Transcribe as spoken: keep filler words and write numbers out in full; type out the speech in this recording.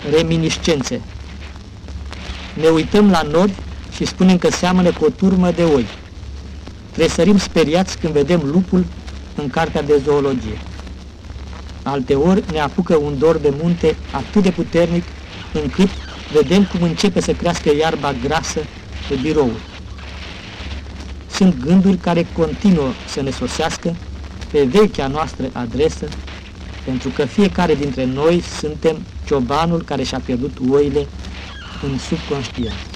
reminiscențe. Ne uităm la nori și spunem că seamănă cu o turmă de oi. Tresărim speriați când vedem lupul în cartea de zoologie. Alteori ne apucă un dor de munte atât de puternic încât vedem cum începe să crească iarba grasă pe birouri. Sunt gânduri care continuă să ne sosească pe vechea noastră adresă, pentru că fiecare dintre noi suntem ciobanul care și-a pierdut oile în subconștient.